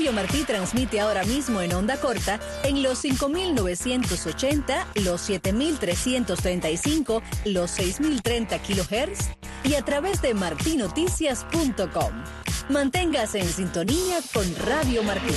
Radio Martí transmite ahora mismo en onda corta en los 5.980, los 7.335, los 6.030 kHz y a través de martinoticias.com. Manténgase en sintonía con Radio Martí.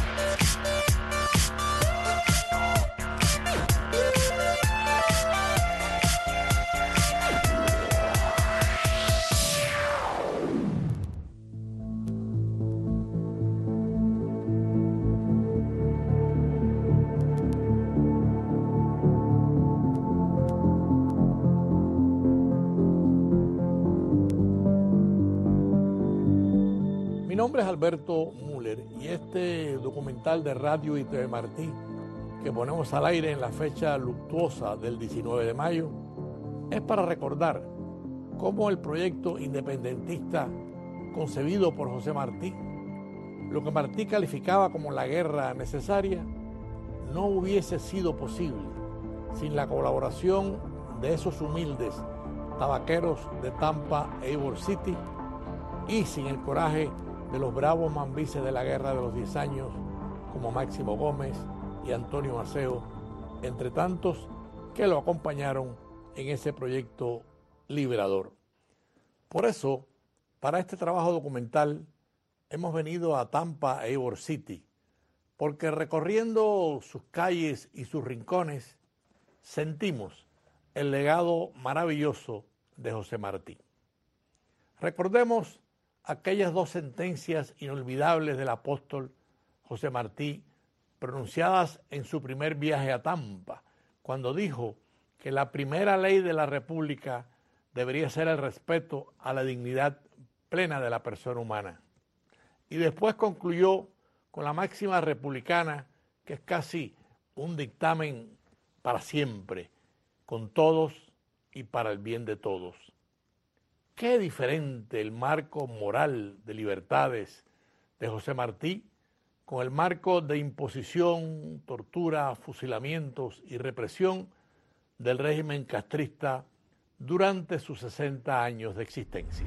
Mi nombre es Alberto Müller y este documental de Radio y TV Martí que ponemos al aire en la fecha luctuosa del 19 de mayo es para recordar cómo el proyecto independentista concebido por José Martí, lo que Martí calificaba como la guerra necesaria, no hubiese sido posible sin la colaboración de esos humildes tabaqueros de Tampa e Ybor City y sin el coraje de los bravos mambises de la Guerra de los 10 años como Máximo Gómez y Antonio Maceo, entre tantos que lo acompañaron en ese proyecto liberador. Por eso, para este trabajo documental, hemos venido a Tampa e Ybor City, porque recorriendo sus calles y sus rincones, sentimos el legado maravilloso de José Martí. Recordemos aquellas dos sentencias inolvidables del apóstol José Martí, pronunciadas en su primer viaje a Tampa, cuando dijo que la primera ley de la República debería ser el respeto a la dignidad plena de la persona humana. Y después concluyó con la máxima republicana, que es casi un dictamen para siempre, con todos y para el bien de todos. Qué diferente el marco moral de libertades de José Martí con el marco de imposición, tortura, fusilamientos y represión del régimen castrista durante sus 60 años de existencia.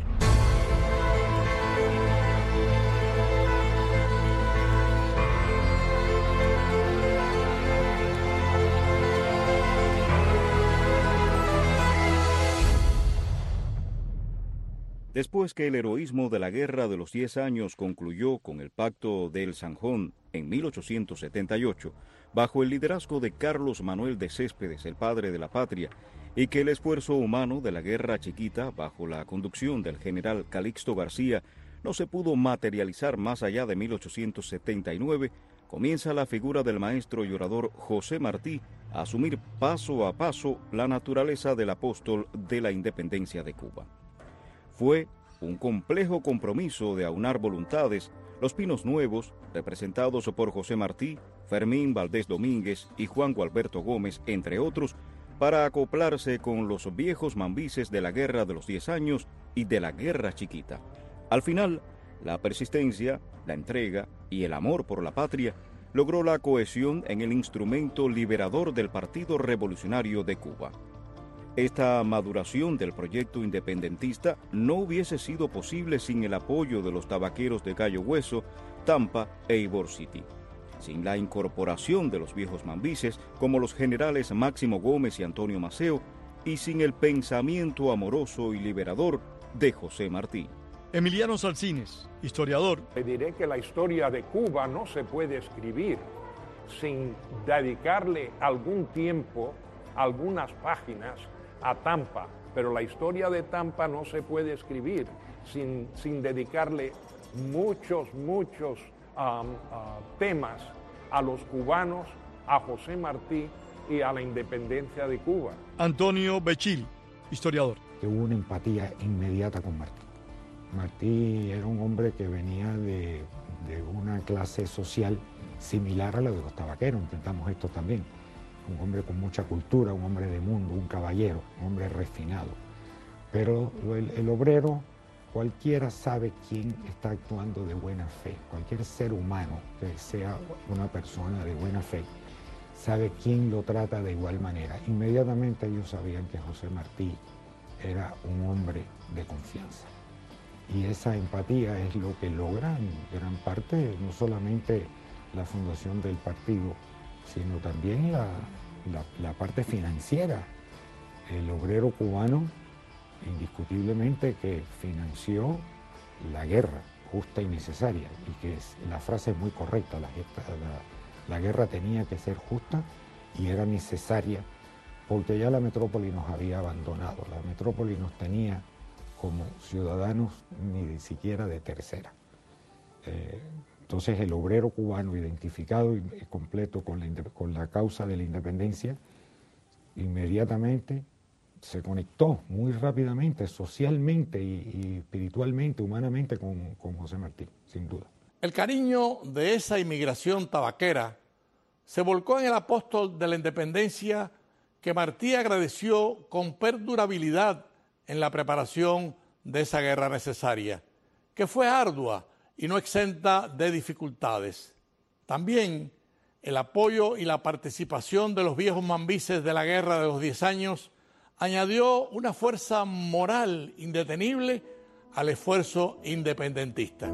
Después que el heroísmo de la Guerra de los 10 años concluyó con el Pacto del Zanjón en 1878, bajo el liderazgo de Carlos Manuel de Céspedes, el padre de la patria, y que el esfuerzo humano de la Guerra Chiquita, bajo la conducción del general Calixto García, no se pudo materializar más allá de 1879, comienza la figura del maestro y orador José Martí a asumir paso a paso la naturaleza del apóstol de la independencia de Cuba. Fue un complejo compromiso de aunar voluntades, los Pinos Nuevos, representados por José Martí, Fermín Valdés Domínguez y Juan Gualberto Gómez, entre otros, para acoplarse con los viejos mambises de la Guerra de los 10 años y de la Guerra Chiquita. Al final, la persistencia, la entrega y el amor por la patria logró la cohesión en el instrumento liberador del Partido Revolucionario de Cuba. Esta maduración del proyecto independentista no hubiese sido posible sin el apoyo de los tabaqueros de Gallo Hueso, Tampa e Ybor City, sin la incorporación de los viejos mambises como los generales Máximo Gómez y Antonio Maceo, y sin el pensamiento amoroso y liberador de José Martí. Emiliano Salcines, historiador. Le diré que la historia de Cuba no se puede escribir sin dedicarle algún tiempo, algunas páginas a Tampa, pero la historia de Tampa no se puede escribir sin dedicarle muchos temas a los cubanos, a José Martí y a la independencia de Cuba. Antonio Bechil, historiador. Hubo una empatía inmediata con Martí. Martí era un hombre que venía de una clase social similar a la de los tabaqueros, intentamos esto también. Un hombre con mucha cultura, un hombre de mundo, un caballero, un hombre refinado. Pero el obrero, cualquiera sabe quién está actuando de buena fe. Cualquier ser humano que sea una persona de buena fe, sabe quién lo trata de igual manera. Inmediatamente ellos sabían que José Martí era un hombre de confianza. Y esa empatía es lo que logra en gran parte, no solamente la fundación del partido, sino también la parte financiera. El obrero cubano, indiscutiblemente, que financió la guerra justa y necesaria, y que la frase es muy correcta, la guerra tenía que ser justa y era necesaria, porque ya la metrópoli nos había abandonado, la metrópoli nos tenía como ciudadanos ni siquiera de tercera. Entonces el obrero cubano identificado y completo con la causa de la independencia, inmediatamente se conectó muy rápidamente, socialmente y espiritualmente, humanamente con José Martí, sin duda. El cariño de esa inmigración tabaquera se volcó en el apóstol de la independencia que Martí agradeció con perdurabilidad en la preparación de esa guerra necesaria, que fue ardua y no exenta de dificultades. También el apoyo y la participación de los viejos mambises de la Guerra de los 10 años añadió una fuerza moral indetenible al esfuerzo independentista.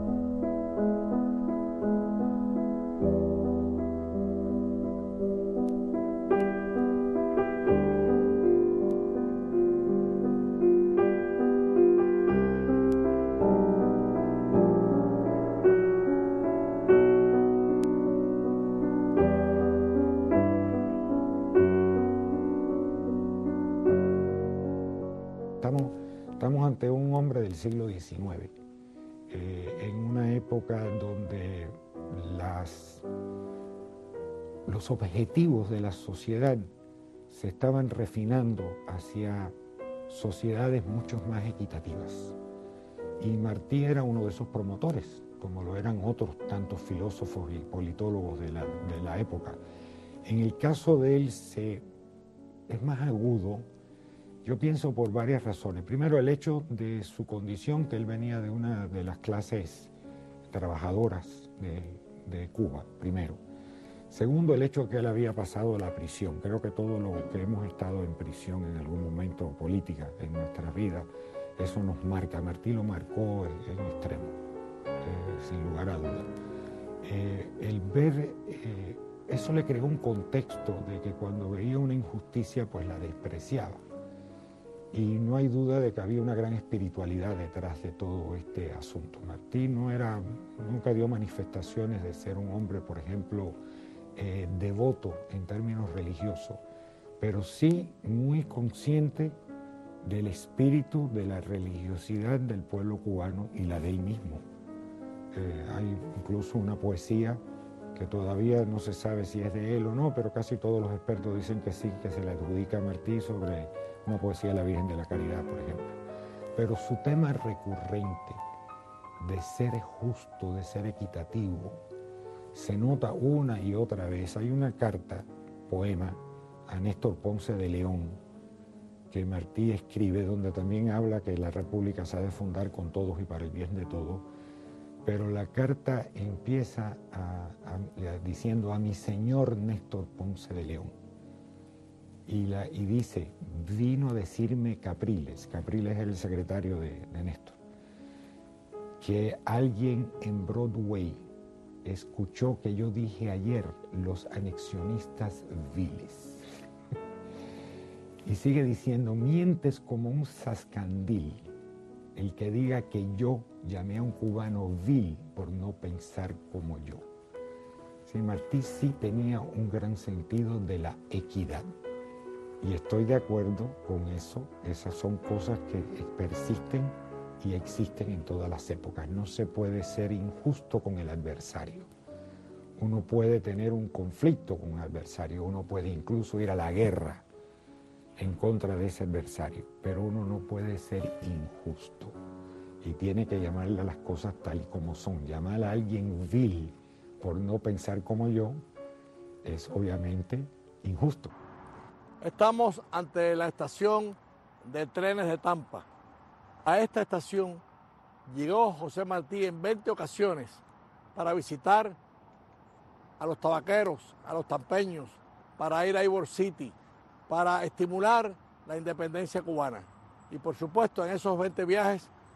Estamos ante un hombre del siglo XIX, en una época donde los objetivos de la sociedad se estaban refinando hacia sociedades mucho más equitativas. Y Martí era uno de esos promotores, como lo eran otros tantos filósofos y politólogos de la época. En el caso de él es más agudo. Yo pienso por varias razones. Primero, el hecho de su condición, que él venía de una de las clases trabajadoras de Cuba, primero. Segundo, el hecho de que él había pasado la prisión. Creo que todos los que hemos estado en prisión en algún momento política en nuestra vida, eso nos marca. Martí lo marcó en extremo, sin lugar a dudas. El ver, eso le creó un contexto de que cuando veía una injusticia, pues la despreciaba. Y no hay duda de que había una gran espiritualidad detrás de todo este asunto. Martí nunca dio manifestaciones de ser un hombre, por ejemplo, devoto en términos religiosos, pero sí muy consciente del espíritu de la religiosidad del pueblo cubano y la de él mismo. Hay incluso una poesía que todavía no se sabe si es de él o no, pero casi todos los expertos dicen que sí, que se le adjudica a Martí sobre una poesía de la Virgen de la Caridad, por ejemplo. Pero su tema recurrente de ser justo, de ser equitativo, se nota una y otra vez. Hay una carta, poema, a Néstor Ponce de León, que Martí escribe, donde también habla que la República se ha de fundar con todos y para el bien de todos. Pero la carta empieza diciendo a mi señor Néstor Ponce de León. Y dice, vino a decirme Capriles es el secretario de Néstor, que alguien en Broadway escuchó que yo dije ayer los anexionistas viles. Y sigue diciendo, mientes como un zascandil el que diga que yo llamé a un cubano vil por no pensar como yo. Sí, Martí sí tenía un gran sentido de la equidad. Y estoy de acuerdo con eso. Esas son cosas que persisten y existen en todas las épocas. No se puede ser injusto con el adversario. Uno puede tener un conflicto con un adversario, uno puede incluso ir a la guerra en contra de ese adversario, pero uno no puede ser injusto y tiene que llamarle a las cosas tal como son. Llamar a alguien vil por no pensar como yo es obviamente injusto. Estamos ante la estación de trenes de Tampa. A esta estación llegó José Martí en 20 ocasiones para visitar a los tabaqueros, a los tampeños, para ir a Ybor City, para estimular la independencia cubana. Y por supuesto, en esos 20 viajes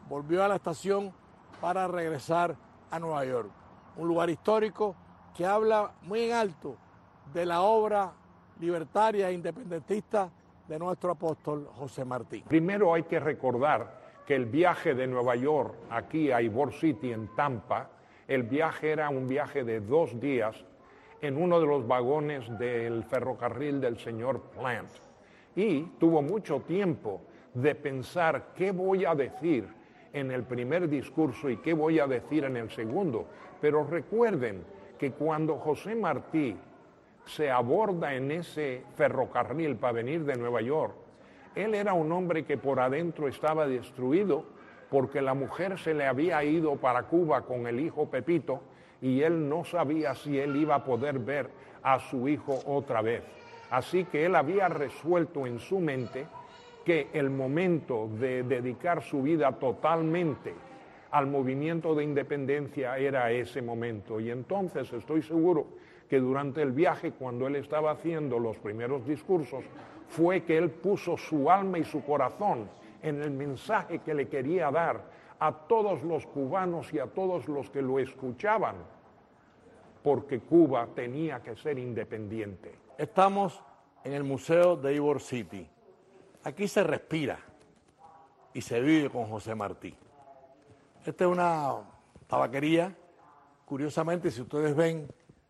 volvió a la estación para regresar a Nueva York. Un lugar histórico que habla muy en alto de la obra libertaria e independentista de nuestro apóstol José Martí. Primero hay que recordar que el viaje de Nueva York aquí a Ybor City en Tampa, el viaje era un viaje de 2 días en uno de los vagones del ferrocarril del señor Plant. Y tuvo mucho tiempo de pensar qué voy a decir en el primer discurso y qué voy a decir en el segundo. Pero recuerden que cuando José Martí se aborda en ese ferrocarril para venir de Nueva York, él era un hombre que por adentro estaba destruido porque la mujer se le había ido para Cuba con el hijo Pepito y él no sabía si él iba a poder ver a su hijo otra vez. Así que él había resuelto en su mente que el momento de dedicar su vida totalmente al movimiento de independencia era ese momento. Y entonces estoy seguro que durante el viaje, cuando él estaba haciendo los primeros discursos, fue que él puso su alma y su corazón en el mensaje que le quería dar a todos los cubanos y a todos los que lo escuchaban, porque Cuba tenía que ser independiente. Estamos en el Museo de Ybor City. Aquí se respira y se vive con José Martí. Esta es una tabaquería. Curiosamente, si ustedes ven,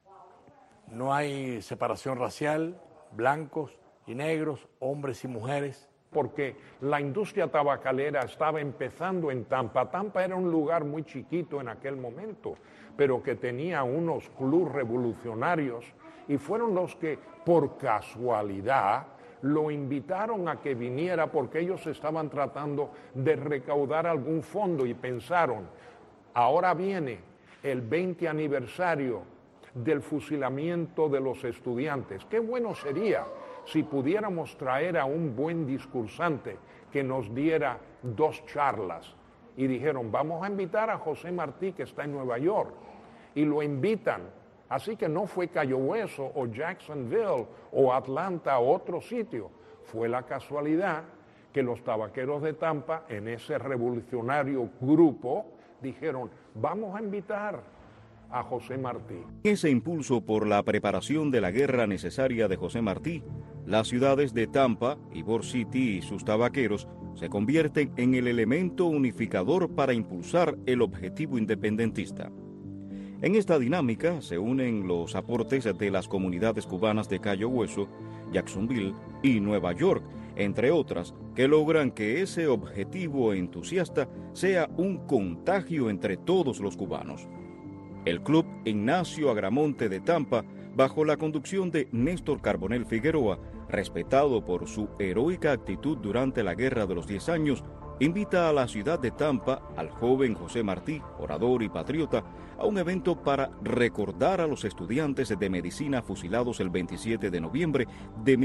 no hay separación racial, blancos y negros, hombres y mujeres. Porque la industria tabacalera estaba empezando en Tampa. Tampa era un lugar muy chiquito en aquel momento, pero que tenía unos clubes revolucionarios y fueron los que, por casualidad, lo invitaron a que viniera porque ellos estaban tratando de recaudar algún fondo y pensaron, ahora viene el 20 aniversario del fusilamiento de los estudiantes. Qué bueno sería si pudiéramos traer a un buen discursante que nos diera 2 charlas. Y dijeron, vamos a invitar a José Martí, que está en Nueva York. Y lo invitan. Así que no fue Cayo Hueso o Jacksonville o Atlanta o otro sitio. Fue la casualidad que los tabaqueros de Tampa, en ese revolucionario grupo, dijeron, vamos a invitar a José Martí. Ese impulso por la preparación de la guerra necesaria de José Martí, las ciudades de Tampa, Ybor City y sus tabaqueros se convierten en el elemento unificador para impulsar el objetivo independentista. En esta dinámica se unen los aportes de las comunidades cubanas de Cayo Hueso, Jacksonville y Nueva York, entre otras, que logran que ese objetivo entusiasta sea un contagio entre todos los cubanos. El Club Ignacio Agramonte de Tampa, bajo la conducción de Néstor Carbonell Figueroa, respetado por su heroica actitud durante la Guerra de los 10 años, invita a la ciudad de Tampa al joven José Martí, orador y patriota, a un evento para recordar a los estudiantes de medicina fusilados el 27 de noviembre de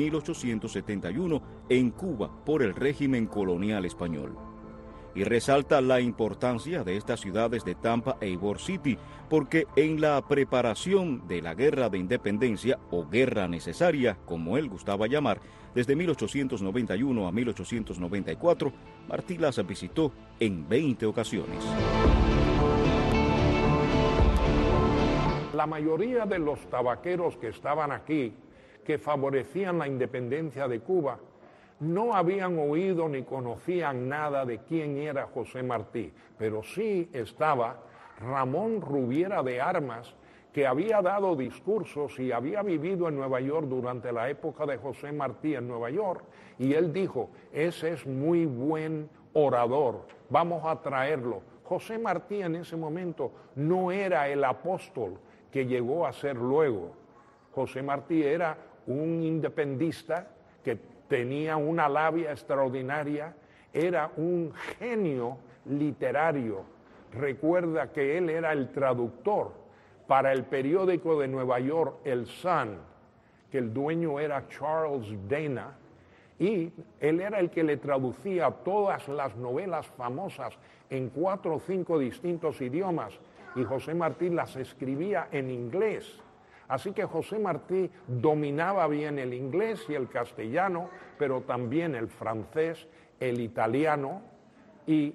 1871 en Cuba por el régimen colonial español. Y resalta la importancia de estas ciudades de Tampa e Ybor City, porque en la preparación de la guerra de independencia, o guerra necesaria, como él gustaba llamar, desde 1891 a 1894, Martí las visitó en 20 ocasiones. La mayoría de los tabaqueros que estaban aquí, que favorecían la independencia de Cuba, no habían oído ni conocían nada de quién era José Martí, pero sí estaba Ramón Rubiera de Armas, que había dado discursos y había vivido en Nueva York durante la época de José Martí en Nueva York, y él dijo, ese es muy buen orador, vamos a traerlo. José Martí en ese momento no era el apóstol que llegó a ser luego. José Martí era un independista que tenía una labia extraordinaria, era un genio literario. Recuerda que él era el traductor para el periódico de Nueva York, El Sun, que el dueño era Charles Dana, y él era el que le traducía todas las novelas famosas en 4 o 5 distintos idiomas, y José Martí las escribía en inglés. Así que José Martí dominaba bien el inglés y el castellano, pero también el francés, el italiano, y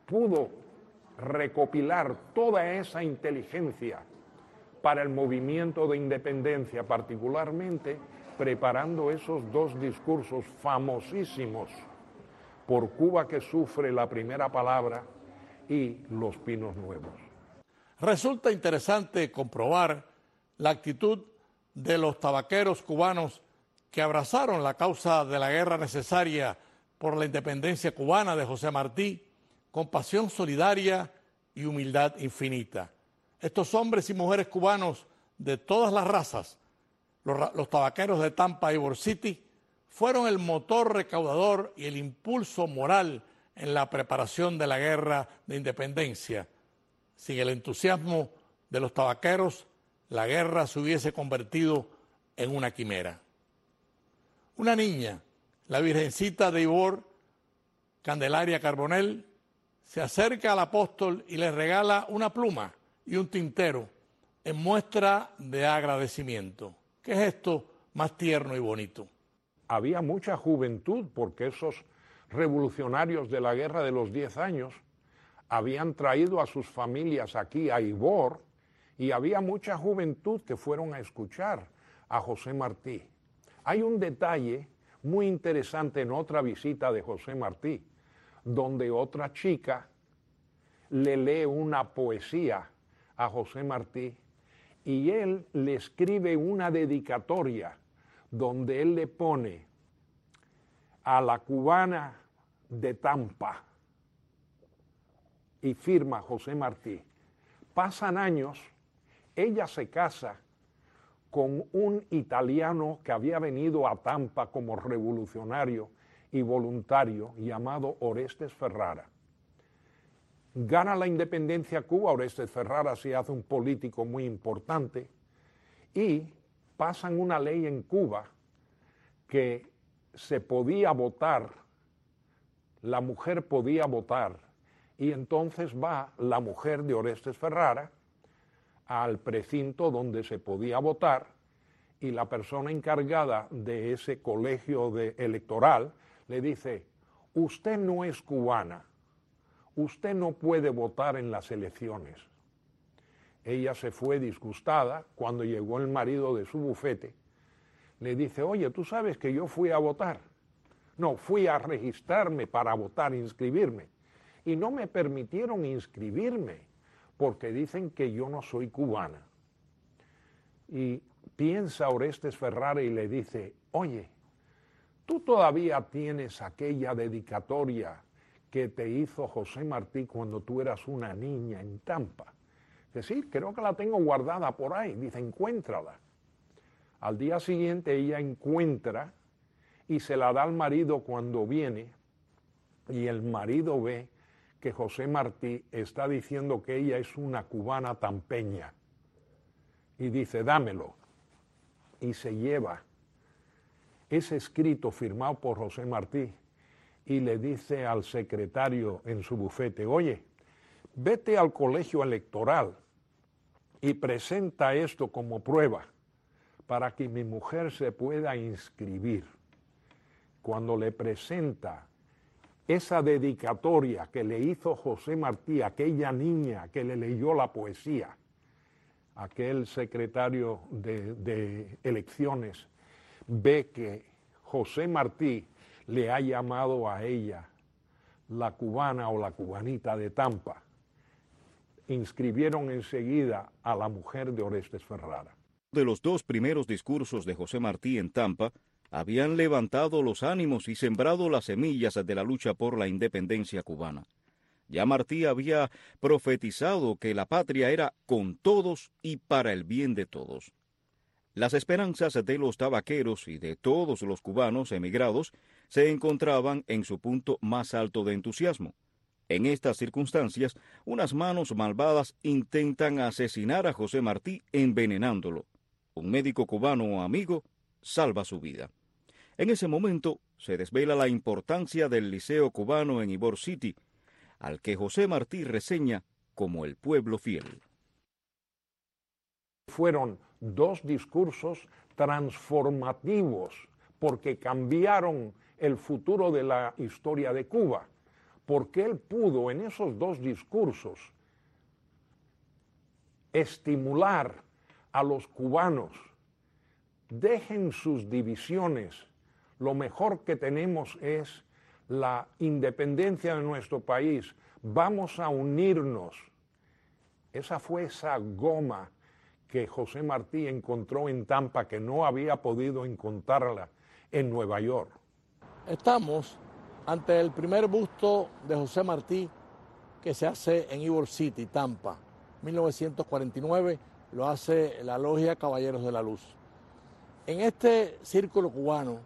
pudo recopilar toda esa inteligencia para el movimiento de independencia, particularmente preparando esos dos discursos famosísimos, Por Cuba que sufre, la primera palabra, y Los Pinos Nuevos. Resulta interesante comprobar la actitud de los tabaqueros cubanos que abrazaron la causa de la guerra necesaria por la independencia cubana de José Martí con pasión solidaria y humildad infinita. Estos hombres y mujeres cubanos de todas las razas, los tabaqueros de Tampa y Ybor City, fueron el motor recaudador y el impulso moral en la preparación de la guerra de independencia. Sin el entusiasmo de los tabaqueros, la guerra se hubiese convertido en una quimera. Una niña, la Virgencita de Ybor, Candelaria Carbonell, se acerca al apóstol y le regala una pluma y un tintero en muestra de agradecimiento. ¿Qué gesto más tierno y bonito? Había mucha juventud porque esos revolucionarios de la Guerra de los 10 años habían traído a sus familias aquí a Ybor, y había mucha juventud que fueron a escuchar a José Martí. Hay un detalle muy interesante en otra visita de José Martí, donde otra chica le lee una poesía a José Martí y él le escribe una dedicatoria donde él le pone a la cubana de Tampa y firma José Martí. Pasan años, ella se casa con un italiano que había venido a Tampa como revolucionario y voluntario llamado Orestes Ferrara. Gana la independencia Cuba, Orestes Ferrara se hace un político muy importante y pasan una ley en Cuba que se podía votar, la mujer podía votar, y entonces va la mujer de Orestes Ferrara al precinto donde se podía votar y la persona encargada de ese colegio electoral le dice: usted no es cubana, usted no puede votar en las elecciones. Ella se fue disgustada. Cuando llegó el marido de su bufete, le dice: oye, ¿tú sabes que yo fui a votar? No, fui a registrarme para votar, inscribirme, y no me permitieron inscribirme porque dicen que yo no soy cubana. Y piensa Orestes Ferrara y le dice: oye, tú todavía tienes aquella dedicatoria que te hizo José Martí cuando tú eras una niña en Tampa. Dice: sí, creo que la tengo guardada por ahí. Dice: encuéntrala. Al día siguiente ella encuentra y se la da al marido cuando viene, y el marido ve que José Martí está diciendo que ella es una cubana tampeña. Y dice: dámelo. Y se lleva ese escrito firmado por José Martí y le dice al secretario en su bufete: oye, vete al colegio electoral y presenta esto como prueba para que mi mujer se pueda inscribir. Cuando le presenta esa dedicatoria que le hizo José Martí, aquella niña que le leyó la poesía, aquel secretario de elecciones ve que José Martí le ha llamado a ella la cubana o la cubanita de Tampa. Inscribieron enseguida a la mujer de Orestes Ferrara. De los dos primeros discursos de José Martí en Tampa, habían levantado los ánimos y sembrado las semillas de la lucha por la independencia cubana. Ya Martí había profetizado que la patria era con todos y para el bien de todos. Las esperanzas de los tabaqueros y de todos los cubanos emigrados se encontraban en su punto más alto de entusiasmo. En estas circunstancias, unas manos malvadas intentan asesinar a José Martí envenenándolo. Un médico cubano amigo salva su vida. En ese momento se desvela la importancia del Liceo Cubano en Ybor City, al que José Martí reseña como el pueblo fiel. Fueron dos discursos transformativos porque cambiaron el futuro de la historia de Cuba, porque él pudo en esos dos discursos estimular a los cubanos: dejen sus divisiones, lo mejor que tenemos es la independencia de nuestro país, vamos a unirnos. Esa fue esa goma que José Martí encontró en Tampa, que no había podido encontrarla en Nueva York. Estamos ante el primer busto de José Martí que se hace en Ybor City, Tampa. 1949 lo hace la Logia Caballeros de la Luz. En este círculo cubano,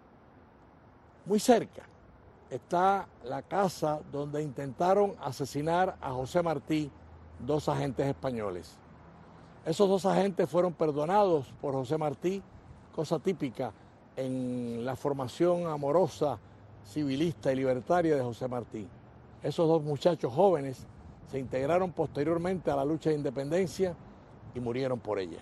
muy cerca, está la casa donde intentaron asesinar a José Martí dos agentes españoles. Esos dos agentes fueron perdonados por José Martí, cosa típica en la formación amorosa, civilista y libertaria de José Martí. Esos dos muchachos jóvenes se integraron posteriormente a la lucha de independencia y murieron por ella.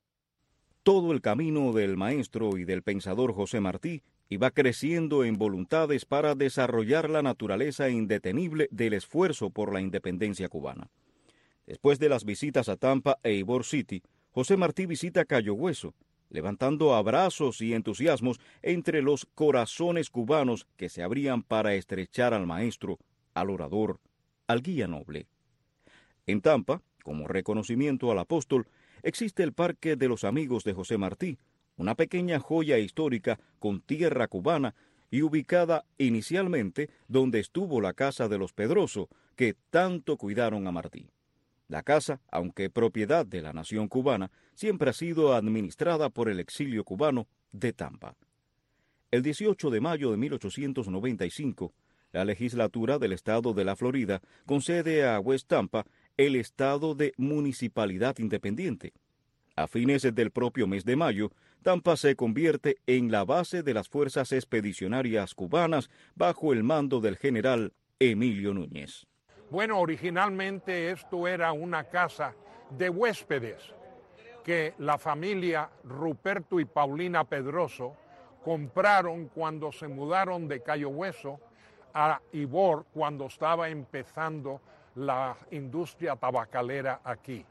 Todo el camino del maestro y del pensador José Martí iba creciendo en voluntades para desarrollar la naturaleza indetenible del esfuerzo por la independencia cubana. Después de las visitas a Tampa e Ybor City, José Martí visita Cayo Hueso, levantando abrazos y entusiasmos entre los corazones cubanos que se abrían para estrechar al maestro, al orador, al guía noble. En Tampa, como reconocimiento al apóstol, existe el Parque de los Amigos de José Martí, una pequeña joya histórica con tierra cubana y ubicada inicialmente donde estuvo la casa de los Pedroso, que tanto cuidaron a Martí. La casa, aunque propiedad de la nación cubana, siempre ha sido administrada por el exilio cubano de Tampa. El 18 de mayo de 1895, la legislatura del estado de la Florida concede a West Tampa el estado de municipalidad independiente. A fines del propio mes de mayo, Tampa se convierte en la base de las fuerzas expedicionarias cubanas bajo el mando del general Emilio Núñez. Bueno, originalmente esto era una casa de huéspedes que la familia Ruperto y Paulina Pedroso compraron cuando se mudaron de Cayo Hueso a Ybor, cuando estaba empezando la industria tabacalera aquí.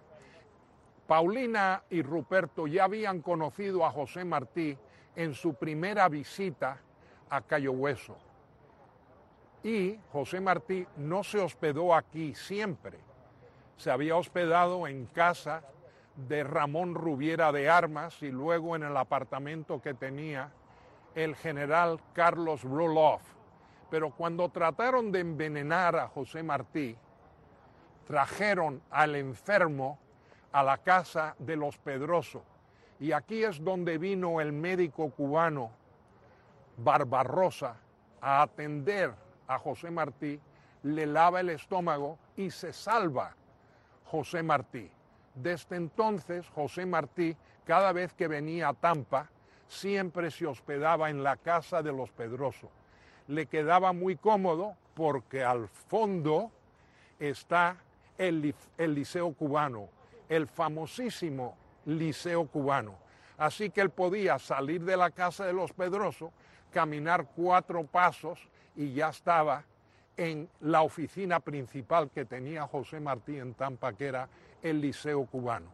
Paulina y Ruperto ya habían conocido a José Martí en su primera visita a Cayo Hueso. Y José Martí no se hospedó aquí siempre. Se había hospedado en casa de Ramón Rubiera de Armas y luego en el apartamento que tenía el general Carlos Roloff. Pero cuando trataron de envenenar a José Martí, trajeron al enfermo a la casa de los Pedroso. Y aquí es donde vino el médico cubano Barbarossa a atender a José Martí, le lava el estómago y se salva José Martí. Desde entonces, José Martí, cada vez que venía a Tampa, siempre se hospedaba en la casa de los Pedroso. Le quedaba muy cómodo porque al fondo está el Liceo Cubano, el famosísimo Liceo Cubano. Así que él podía salir de la casa de los Pedroso, caminar 4 pasos y ya estaba en la oficina principal que tenía José Martí en Tampa, que era el Liceo Cubano.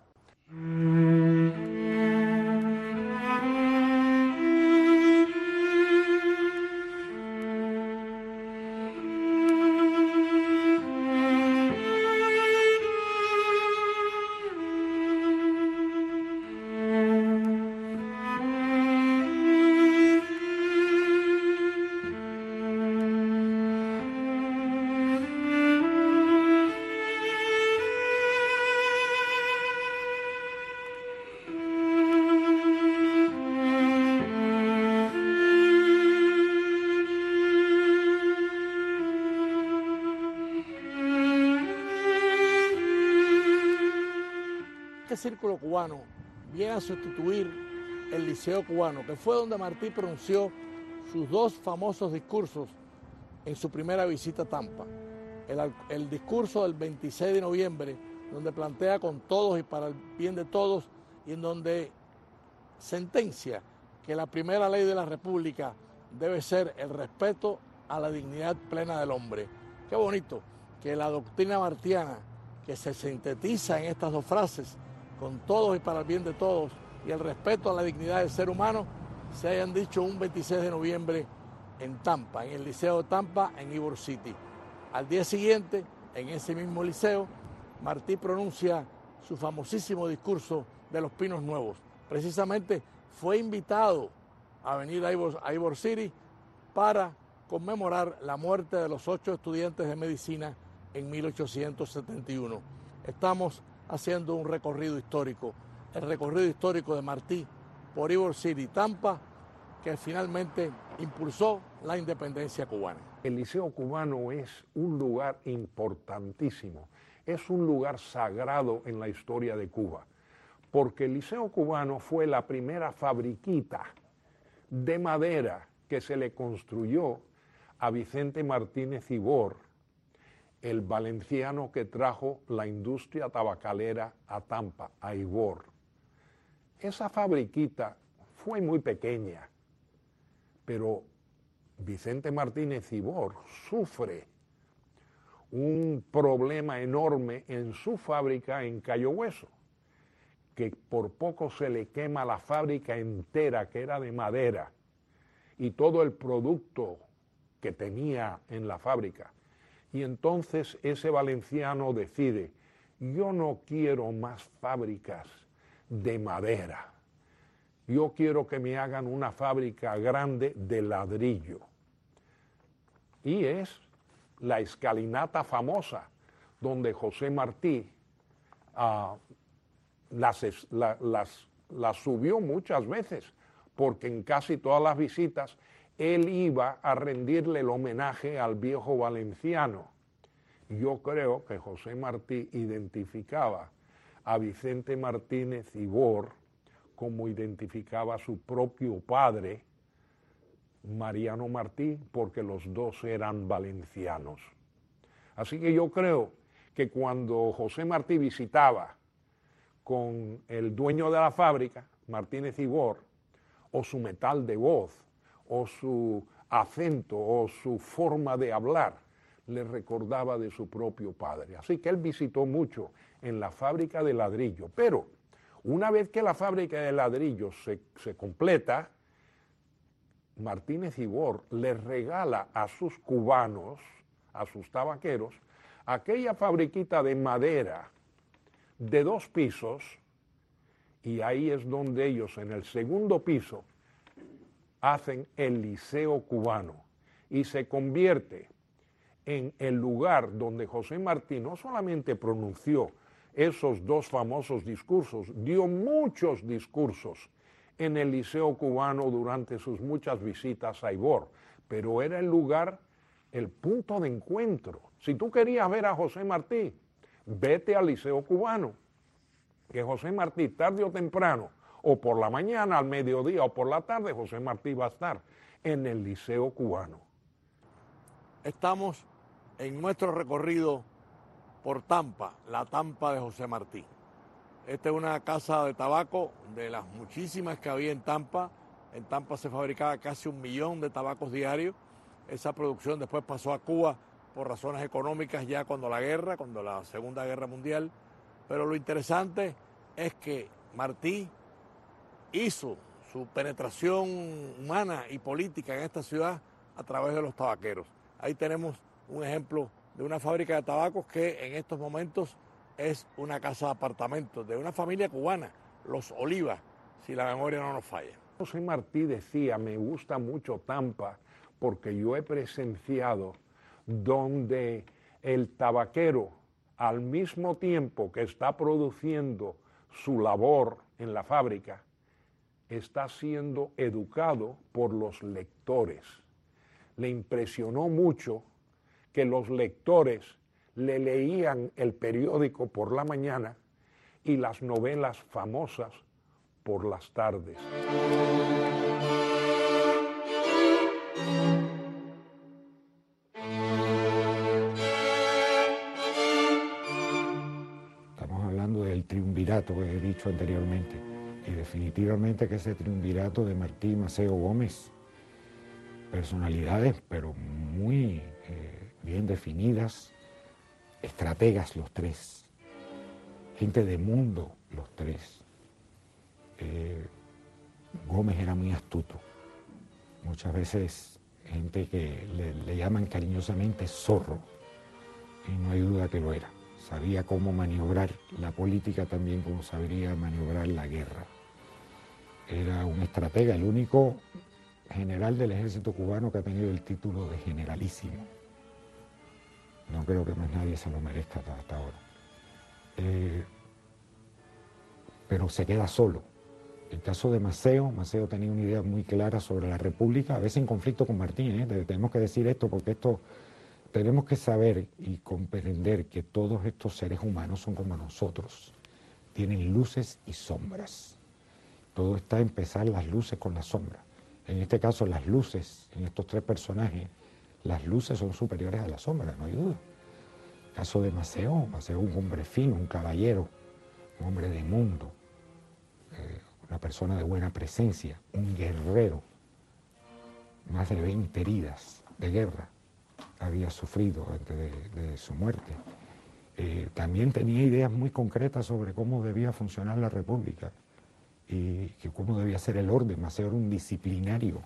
Este círculo cubano viene a sustituir el Liceo Cubano, que fue donde Martí pronunció sus 2 famosos discursos en su primera visita a Tampa. El discurso del 26 de noviembre, donde plantea con todos y para el bien de todos, y en donde sentencia que la primera ley de la República debe ser el respeto a la dignidad plena del hombre. Qué bonito que la doctrina martiana, que se sintetiza en estas dos frases, con todos y para el bien de todos, y el respeto a la dignidad del ser humano, se hayan dicho un 26 de noviembre en Tampa, en el Liceo de Tampa, en Ybor City. Al día siguiente, en ese mismo liceo, Martí pronuncia su famosísimo discurso de los Pinos Nuevos. Precisamente fue invitado a venir a Ybor City para conmemorar la muerte de los 8 estudiantes de medicina en 1871. Estamos haciendo un recorrido histórico, el recorrido histórico de Martí por Ybor City, Tampa, que finalmente impulsó la independencia cubana. El Liceo Cubano es un lugar importantísimo, es un lugar sagrado en la historia de Cuba, porque el Liceo Cubano fue la primera fabriquita de madera que se le construyó a Vicente Martínez Ybor, el valenciano que trajo la industria tabacalera a Tampa, a Ybor. Esa fabriquita fue muy pequeña, pero Vicente Martínez Ybor sufre un problema enorme en su fábrica en Cayo Hueso, que por poco se le quema la fábrica entera, que era de madera, y todo el producto que tenía en la fábrica. Y entonces ese valenciano decide, yo no quiero más fábricas de madera, yo quiero que me hagan una fábrica grande de ladrillo. Y es la escalinata famosa, donde José Martí las subió muchas veces, porque en casi todas las visitas él iba a rendirle el homenaje al viejo valenciano. Yo creo que José Martí identificaba a Vicente Martínez Ybor como identificaba a su propio padre, Mariano Martí, porque los dos eran valencianos. Así que yo creo que cuando José Martí visitaba con el dueño de la fábrica, Martínez Ybor, o su metal de voz, o su acento, o su forma de hablar, le recordaba de su propio padre. Así que él visitó mucho en la fábrica de ladrillo. Pero una vez que la fábrica de ladrillo se completa, Martínez Ybor le regala a sus cubanos, a sus tabaqueros, aquella fabriquita de madera de 2 pisos, y ahí es donde ellos, en el segundo piso, hacen el Liceo Cubano, y se convierte en el lugar donde José Martí no solamente pronunció esos 2 famosos discursos, dio muchos discursos en el Liceo Cubano durante sus muchas visitas a Ybor, pero era el lugar, el punto de encuentro. Si tú querías ver a José Martí, vete al Liceo Cubano, que José Martí tarde o temprano, o por la mañana, al mediodía o por la tarde, José Martí va a estar en el Liceo Cubano. Estamos en nuestro recorrido por Tampa, la Tampa de José Martí. Esta es una casa de tabaco de las muchísimas que había en Tampa. En Tampa se fabricaba casi 1 millón de tabacos diarios. Esa producción después pasó a Cuba por razones económicas ya cuando la Segunda Guerra Mundial. Pero lo interesante es que Martí hizo su penetración humana y política en esta ciudad a través de los tabaqueros. Ahí tenemos un ejemplo de una fábrica de tabacos que en estos momentos es una casa de apartamentos de una familia cubana, los Olivas, si la memoria no nos falla. José Martí decía, me gusta mucho Tampa porque yo he presenciado donde el tabaquero, al mismo tiempo que está produciendo su labor en la fábrica, está siendo educado por los lectores. Le impresionó mucho que los lectores le leían el periódico por la mañana y las novelas famosas por las tardes. Estamos hablando del triunvirato que he dicho anteriormente, y definitivamente que ese triunvirato de Martí y Maceo Gómez, personalidades pero muy bien definidas, estrategas los tres, gente de mundo los tres. Gómez era muy astuto, muchas veces gente que le llaman cariñosamente zorro, y no hay duda que lo era. Sabía cómo maniobrar la política también como sabría maniobrar la guerra. Era un estratega, el único general del ejército cubano que ha tenido el título de generalísimo. No creo que más nadie se lo merezca hasta ahora. Pero se queda solo. El caso de Maceo tenía una idea muy clara sobre la República, a veces en conflicto con Martín, tenemos que decir esto porque tenemos que saber y comprender que todos estos seres humanos son como nosotros, tienen luces y sombras. Todo está en pesar las luces con las sombras. En este caso las luces, en estos tres personajes, las luces son superiores a las sombras, no hay duda. El caso de Maceo es un hombre fino, un caballero, un hombre de mundo, una persona de buena presencia, un guerrero, más de 20 heridas de guerra había sufrido antes de su muerte. También tenía ideas muy concretas sobre cómo debía funcionar la República y cómo debía ser el orden. Maceo era un disciplinario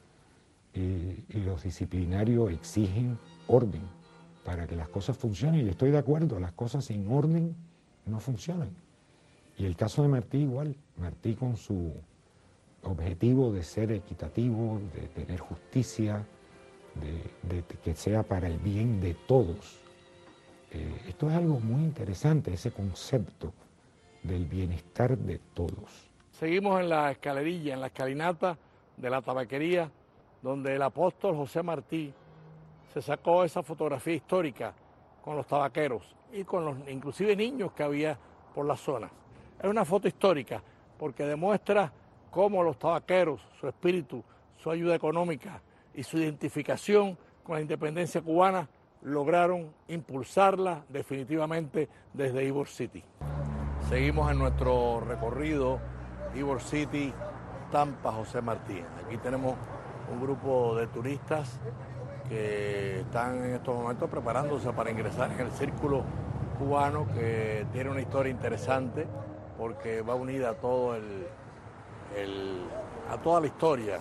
y los disciplinarios exigen orden para que las cosas funcionen, y estoy de acuerdo, las cosas sin orden no funcionan. Y el caso de Martí igual, Martí con su objetivo de ser equitativo, de tener justicia, de que sea para el bien de todos. Esto es algo muy interesante, ese concepto del bienestar de todos. Seguimos en la escalerilla, en la escalinata de la tabaquería, donde el apóstol José Martí se sacó esa fotografía histórica con los tabaqueros y con los inclusive niños que había por la zona. Es una foto histórica porque demuestra cómo los tabaqueros, su espíritu, su ayuda económica y su identificación con la independencia cubana lograron impulsarla definitivamente desde Ybor City. Seguimos en nuestro recorrido Ybor City, Tampa, José Martí. Aquí tenemos un grupo de turistas que están en estos momentos preparándose para ingresar en el círculo cubano, que tiene una historia interesante porque va unida a toda la historia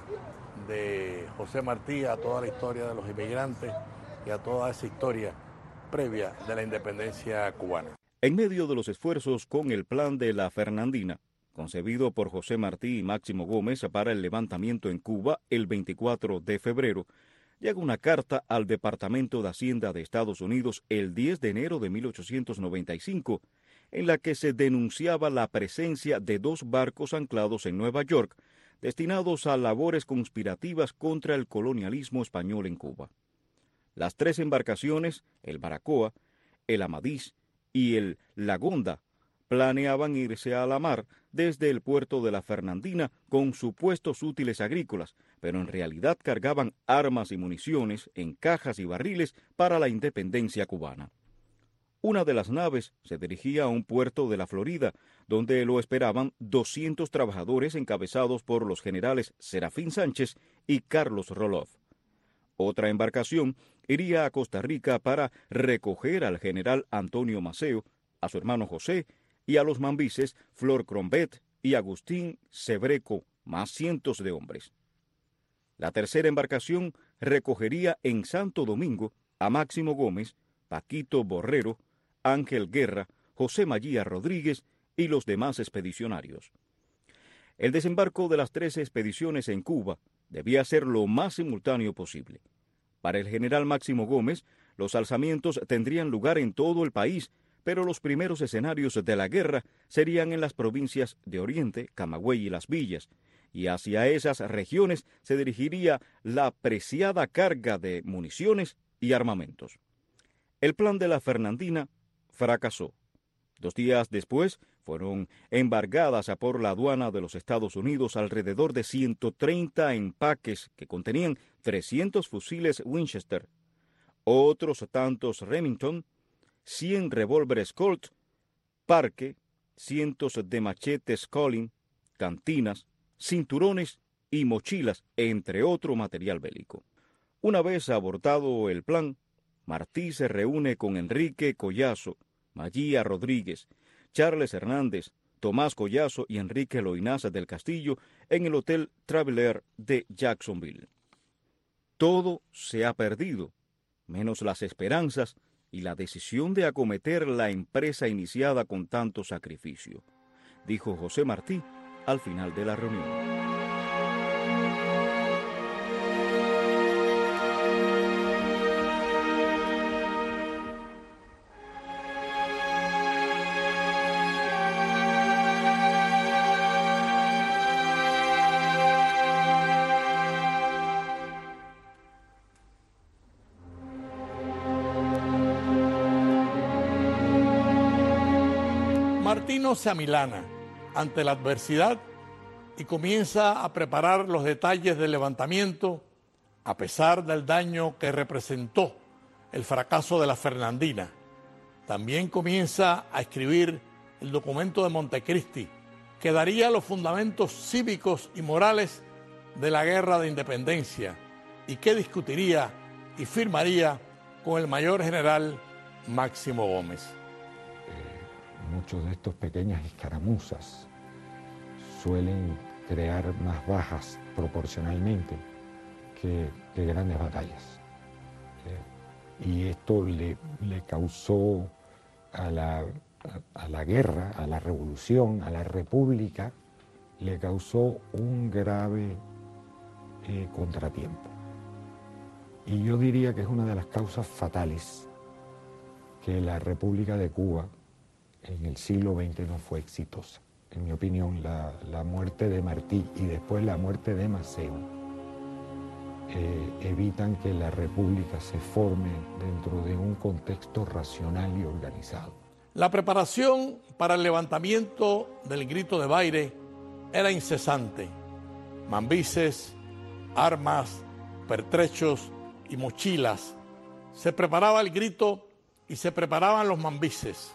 de José Martí, a toda la historia de los inmigrantes y a toda esa historia previa de la independencia cubana. En medio de los esfuerzos con el plan de la Fernandina, concebido por José Martí y Máximo Gómez para el levantamiento en Cuba el 24 de febrero, llega una carta al Departamento de Hacienda de Estados Unidos el 10 de enero de 1895, en la que se denunciaba la presencia de 2 barcos anclados en Nueva York, destinados a labores conspirativas contra el colonialismo español en Cuba. Las 3 embarcaciones, el Baracoa, el Amadís y el Lagonda, planeaban irse a la mar desde el puerto de la Fernandina con supuestos útiles agrícolas, pero en realidad cargaban armas y municiones en cajas y barriles para la independencia cubana. Una de las naves se dirigía a un puerto de la Florida, donde lo esperaban 200 trabajadores encabezados por los generales Serafín Sánchez y Carlos Roloff. Otra embarcación iría a Costa Rica para recoger al general Antonio Maceo, a su hermano José y a los mambises Flor Crombet y Agustín Sebreco, más cientos de hombres. La tercera embarcación recogería en Santo Domingo a Máximo Gómez, Paquito Borrero, Ángel Guerra, José María Rodríguez y los demás expedicionarios. El desembarco de las 13 expediciones en Cuba debía ser lo más simultáneo posible. Para el general Máximo Gómez, los alzamientos tendrían lugar en todo el país, pero los primeros escenarios de la guerra serían en las provincias de Oriente, Camagüey y Las Villas, y hacia esas regiones se dirigiría la preciada carga de municiones y armamentos. El plan de la Fernandina fracasó. 2 días después fueron embargadas por la aduana de los Estados Unidos alrededor de 130 empaques que contenían 300 fusiles Winchester, otros tantos Remington, 100 revólveres Colt, parque, cientos de machetes Colin, cantinas, cinturones y mochilas, entre otro material bélico. Una vez abortado el plan, Martí se reúne con Enrique Collazo, Maguía Rodríguez, Charles Hernández, Tomás Collazo y Enrique Loinaza del Castillo en el Hotel Traveler de Jacksonville. Todo se ha perdido, menos las esperanzas y la decisión de acometer la empresa iniciada con tanto sacrificio, dijo José Martí al final de la reunión. Martino se amilana ante la adversidad y comienza a preparar los detalles del levantamiento a pesar del daño que representó el fracaso de la Fernandina. También comienza a escribir el documento de Montecristi, que daría los fundamentos cívicos y morales de la guerra de independencia y que discutiría y firmaría con el mayor general Máximo Gómez. Muchos de estos pequeñas escaramuzas suelen crear más bajas proporcionalmente que grandes batallas. Y esto le causó a la guerra, a la revolución, a la república, le causó un grave contratiempo. Y yo diría que es una de las causas fatales que la República de Cuba en el siglo XX no fue exitosa. En mi opinión, la muerte de Martí y después la muerte de Maceo evitan que la República se forme dentro de un contexto racional y organizado. La preparación para el levantamiento del Grito de Baire era incesante. Mambises, armas, pertrechos y mochilas. Se preparaba el grito y se preparaban los mambises.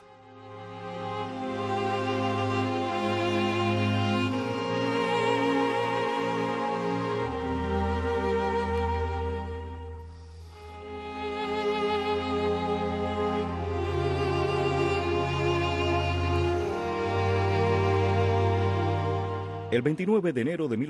El 29 de enero de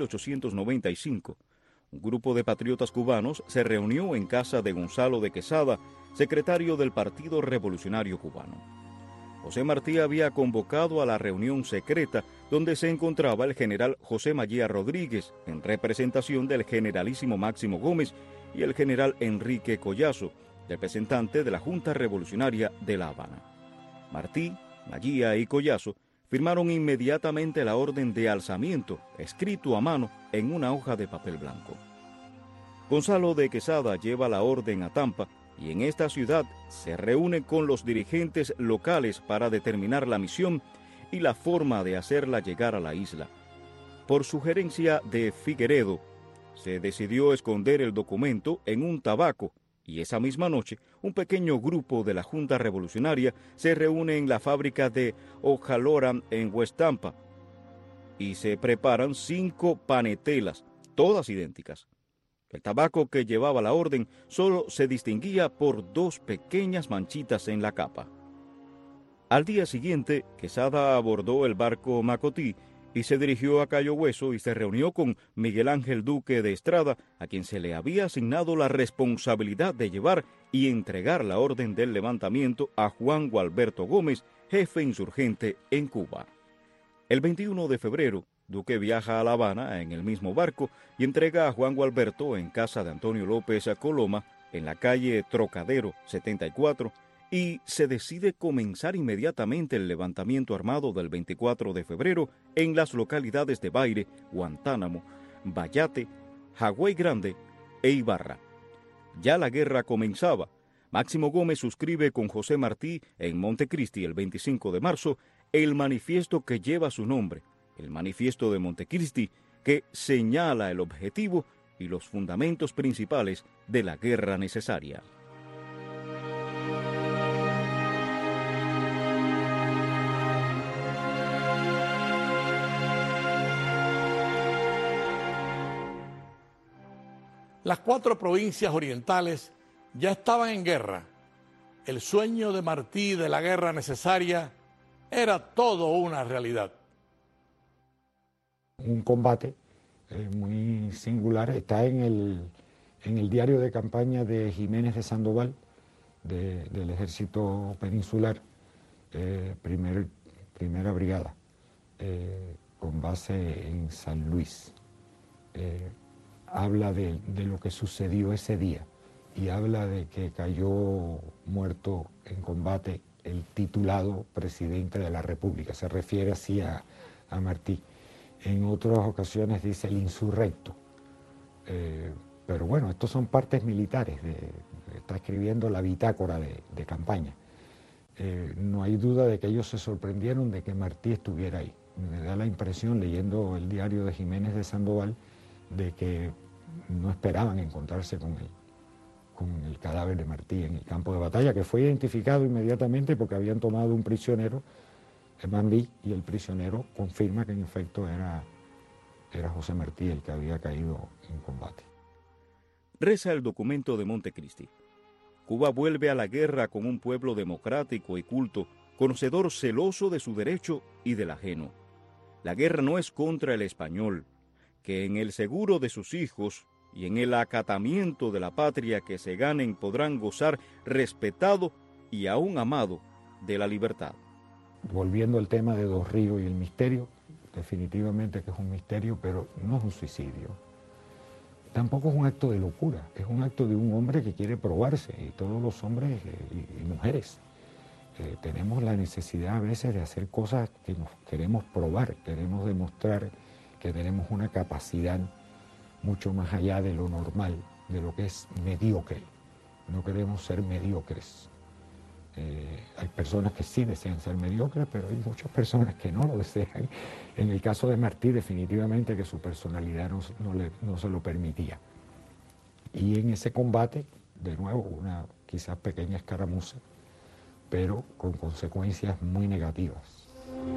1895, un grupo de patriotas cubanos se reunió en casa de Gonzalo de Quesada, secretario del Partido Revolucionario Cubano. José Martí había convocado a la reunión secreta donde se encontraba el general José Maguía Rodríguez, en representación del generalísimo Máximo Gómez, y el general Enrique Collazo, representante de la Junta Revolucionaria de La Habana. Martí, Maguía y Collazo firmaron inmediatamente la orden de alzamiento, escrito a mano en una hoja de papel blanco. Gonzalo de Quesada lleva la orden a Tampa y en esta ciudad se reúne con los dirigentes locales para determinar la misión y la forma de hacerla llegar a la isla. Por sugerencia de Figueredo, se decidió esconder el documento en un tabaco y esa misma noche un pequeño grupo de la Junta Revolucionaria se reúne en la fábrica de Ojaloran en West Tampa y se preparan 5 panetelas, todas idénticas. El tabaco que llevaba la orden solo se distinguía por 2 pequeñas manchitas en la capa. Al día siguiente, Quesada abordó el barco Macotí y se dirigió a Cayo Hueso y se reunió con Miguel Ángel Duque de Estrada, a quien se le había asignado la responsabilidad de llevar y entregar la orden del levantamiento a Juan Gualberto Gómez, jefe insurgente en Cuba. El 21 de febrero, Duque viaja a La Habana en el mismo barco y entrega a Juan Gualberto en casa de Antonio López Coloma, en la calle Trocadero 74, y se decide comenzar inmediatamente el levantamiento armado del 24 de febrero en las localidades de Baire, Guantánamo, Bayate, Hawái Grande e Ibarra. Ya la guerra comenzaba. Máximo Gómez suscribe con José Martí en Montecristi el 25 de marzo el manifiesto que lleva su nombre, el Manifiesto de Montecristi, que señala el objetivo y los fundamentos principales de la guerra necesaria. Las 4 provincias orientales ya estaban en guerra el sueño de Martí de la guerra necesaria era todo una realidad. Un combate muy singular está en el diario de campaña de Jiménez de Sandoval, del ejército peninsular, primera brigada, con base en San Luis. Habla de lo que sucedió ese día y habla de que cayó muerto en combate el titulado presidente de la República. Se refiere así a Martí. En otras ocasiones dice el insurrecto. Pero bueno, estos son partes militares, está escribiendo la bitácora de campaña. No hay duda de que ellos se sorprendieron de que Martí estuviera ahí. Me da la impresión, leyendo el diario de Jiménez de Sandoval, de que no esperaban encontrarse con el cadáver de Martí en el campo de batalla, que fue identificado inmediatamente porque habían tomado un prisionero, Mambí, y el prisionero confirma que en efecto era José Martí el que había caído en combate. Reza el documento de Montecristi. Cuba vuelve a la guerra con un pueblo democrático y culto, conocedor celoso de su derecho y del ajeno. La guerra no es contra el español, que en el seguro de sus hijos y en el acatamiento de la patria que se ganen podrán gozar respetado y aún amado de la libertad. Volviendo al tema de Dos Ríos y el misterio, definitivamente que es un misterio, pero no es un suicidio. Tampoco es un acto de locura, es un acto de un hombre que quiere probarse, y todos los hombres y mujeres tenemos la necesidad a veces de hacer cosas que nos queremos probar, queremos demostrar que tenemos una capacidad mucho más allá de lo normal, de lo que es mediocre. No queremos ser mediocres. Hay personas que sí desean ser mediocres, pero hay muchas personas que no lo desean. En el caso de Martí, definitivamente que su personalidad no se lo permitía. Y en ese combate, de nuevo, una quizás pequeña escaramuza, pero con consecuencias muy negativas.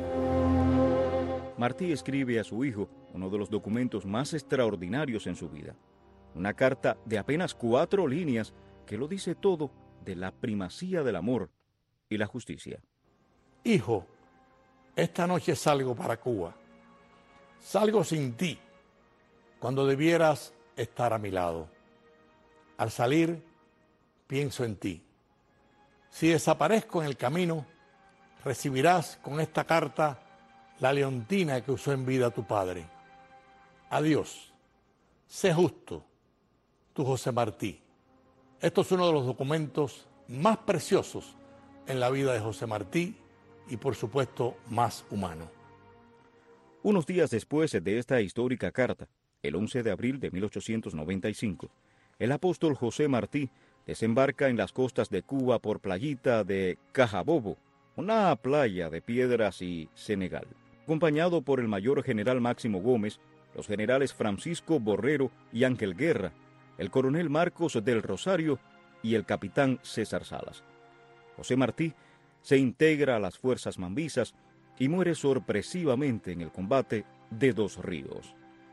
Martí escribe a su hijo uno de los documentos más extraordinarios en su vida. Una carta de apenas 4 líneas que lo dice todo de la primacía del amor y la justicia. Hijo, esta noche salgo para Cuba. Salgo sin ti, cuando debieras estar a mi lado. Al salir, pienso en ti. Si desaparezco en el camino, recibirás con esta carta la leontina que usó en vida tu padre. Adiós. Sé justo, tu José Martí. Esto es uno de los documentos más preciosos en la vida de José Martí y, por supuesto, más humano. Unos días después de esta histórica carta, el 11 de abril de 1895, el apóstol José Martí desembarca en las costas de Cuba por Playita de Cajabobo, una playa de piedras y Senegal. Acompañado por el mayor general Máximo Gómez, los generales Francisco Borrero y Ángel Guerra, el coronel Marcos del Rosario y el capitán César Salas. José Martí se integra a las fuerzas mambisas y muere sorpresivamente en el combate de Dos Ríos.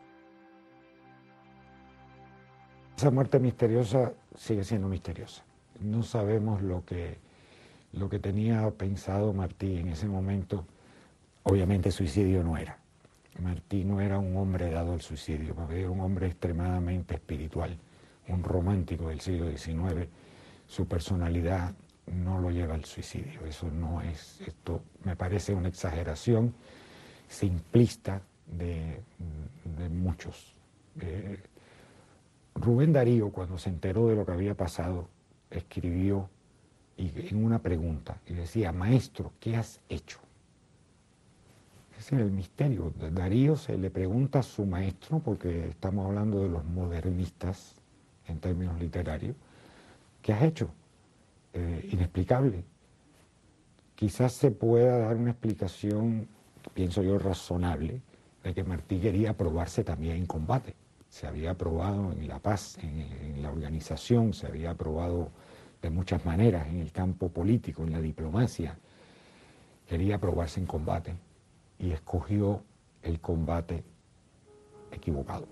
Esa muerte misteriosa sigue siendo misteriosa. No sabemos lo que tenía pensado Martí en ese momento. Obviamente suicidio no era. Martí no era un hombre dado al suicidio, era un hombre extremadamente espiritual, un romántico del siglo XIX. Su personalidad no lo lleva al suicidio. Eso no es, esto me parece una exageración simplista de muchos. Rubén Darío, cuando se enteró de lo que había pasado, escribió en una pregunta y decía: maestro, ¿qué has hecho? Ese es el misterio. Darío se le pregunta a su maestro, porque estamos hablando de los modernistas en términos literarios, ¿qué has hecho? Inexplicable. Quizás se pueda dar una explicación, pienso yo, razonable, de que Martí quería probarse también en combate. Se había probado en la paz, en la organización, se había probado de muchas maneras en el campo político, en la diplomacia. Quería probarse en combate y escogió el combate equivocado.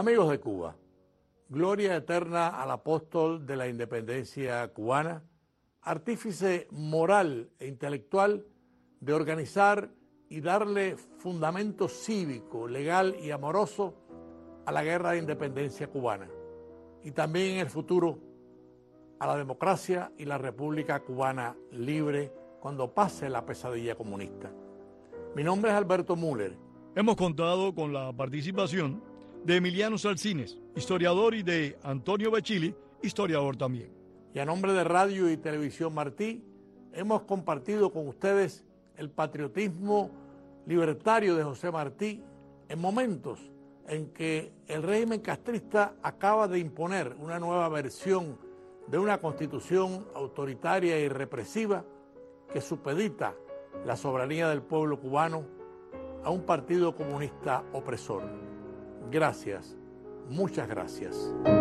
Amigos de Cuba, gloria eterna al apóstol de la independencia cubana, artífice moral e intelectual de organizar y darle fundamento cívico, legal y amoroso a la guerra de independencia cubana y también en el futuro a la democracia y la República Cubana libre cuando pase la pesadilla comunista. Mi nombre es Alberto Müller. Hemos contado con la participación de Emiliano Salcines, historiador, y de Antonio Becili, historiador también. Y a nombre de Radio y Televisión Martí, hemos compartido con ustedes el patriotismo libertario de José Martí en momentos en que el régimen castrista acaba de imponer una nueva versión de una constitución autoritaria y represiva que supedita la soberanía del pueblo cubano a un partido comunista opresor. Gracias, muchas gracias.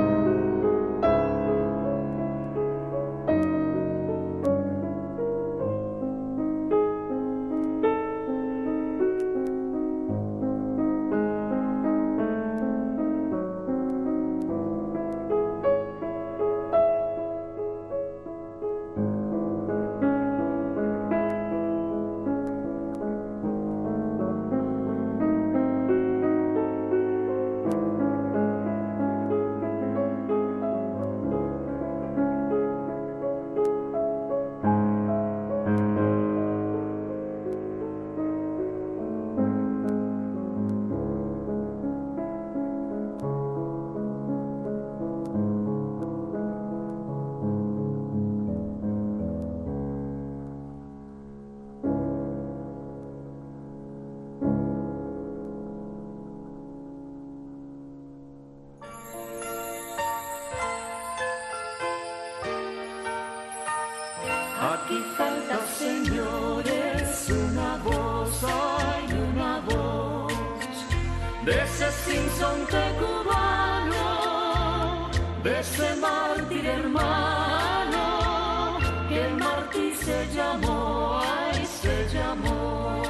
Aquí falta, señores, una voz, hay una voz de ese sinsonte cubano, de ese mártir hermano, que Martí se llamó, ay, se llamó.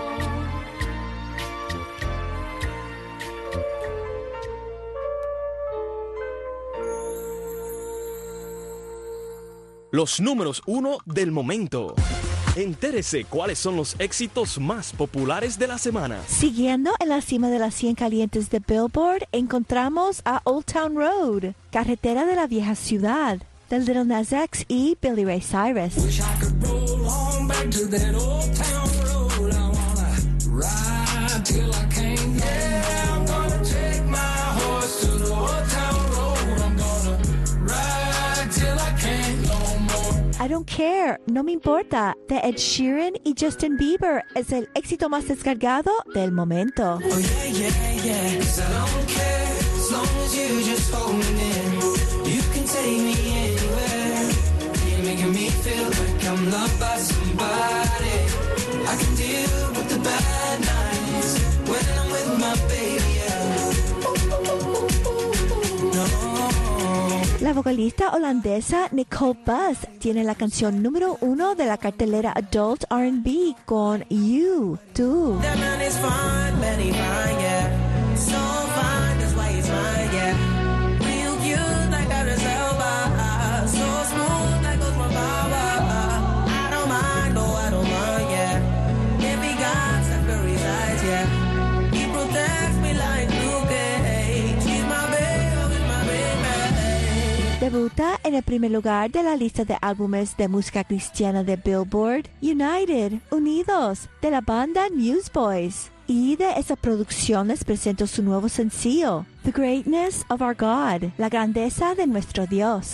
Los números 1 del momento. Entérese cuáles son los éxitos más populares de la semana. Siguiendo en la cima de las 100 calientes de Billboard, encontramos a Old Town Road, carretera de la vieja ciudad, de Little Nas X y Billy Ray Cyrus. Wish I could roll on back to that old town road. I wanna ride till I can't. Yeah, I'm gonna take my horse to the old town road. I'm gonna ride till I can't no more. I Don't Care, No Me Importa, de Ed Sheeran y Justin Bieber, es el éxito más descargado del momento. Oh yeah, yeah, yeah. 'Cause I don't care as long as you just hold me near. You can take me anywhere. You're making me feel like I'm loved by somebody. I can deal with the bad nights when I'm with my baby. No. La vocalista holandesa Nicole Buss tiene la canción número 1 de la cartelera Adult R&B con You, Tú. That man is fine, very fine, yeah. So fine, that's why he's mine, yeah. Real cute like a reserva. So smooth like Osmo Baba. I don't mind, no, I don't mind, yeah. If he got Zachary eyes, yeah. He protects me like Luke Cage. He's my baby, he's my baby. Debuta en el primer lugar de la lista de álbumes de música cristiana de Billboard, United, Unidos, de la banda Newsboys. Y de esa producción les presento su nuevo sencillo, The Greatness of Our God, la grandeza de nuestro Dios.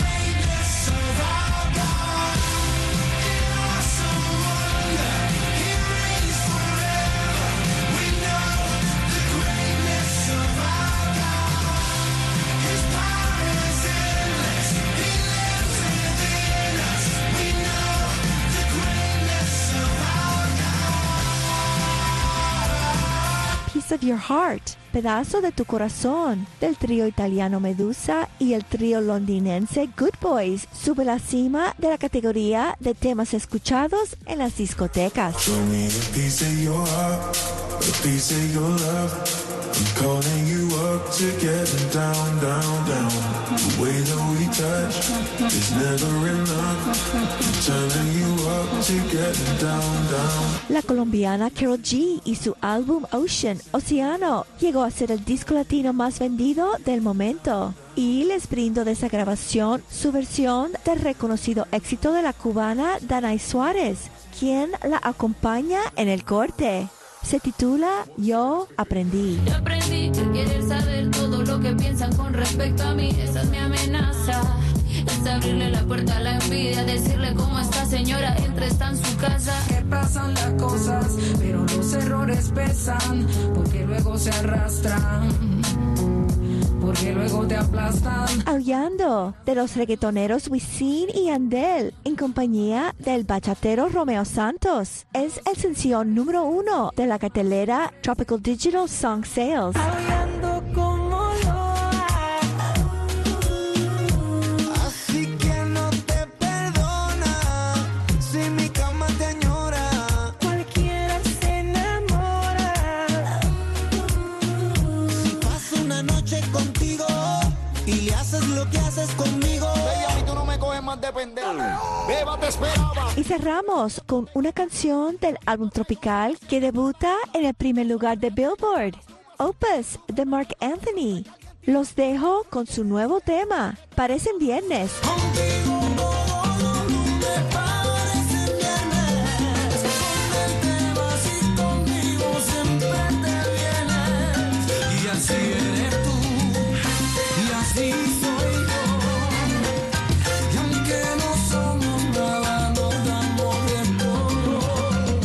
Of Your Heart, pedazo de tu corazón, del trío italiano Medusa y el trío londinense Good Boys, sube a la cima de la categoría de temas escuchados en las discotecas. Show me a piece of your heart, a piece of your love. Calling you up to getting down, down, down. The way that we touch is never enough. Turning you up to getting down, down. La colombiana Karol G y su álbum Ocean, Océano, llegó a ser el disco latino más vendido del momento. Y les brindo de esa grabación su versión del reconocido éxito de la cubana Danay Suárez, quien la acompaña en el corte. Se titula Yo Aprendí. Yo aprendí que querer saber todo lo que piensan con respecto a mí, esa es mi amenaza. Es abrirle la puerta a la envidia, decirle cómo esta señora está en su casa. Que pasan las cosas, pero los errores pesan, porque luego se arrastran. Porque luego te aplastan. Aullando, de los reggaetoneros Wisin y Yandel, en compañía del bachatero Romeo Santos. Es el sencillo número 1 de la cartelera Tropical Digital Song Sales. Aullando como loa. Así que no te perdona si mi cama te añora. Cualquiera se enamora. Si paso una noche contigo y le haces lo que haces conmigo, baby, a mí tú no me coges más de pendejo. Beba, te esperaba. Y cerramos con una canción del álbum tropical que debuta en el primer lugar de Billboard, Opus, de Marc Anthony. Los dejo con su nuevo tema, Parecen Viernes. Contigo todo me parece viernes. Con te vas y conmigo siempre te vienes. Y así eres tú, y así soy yo. Y aunque no somos nada, nos damos bien todo.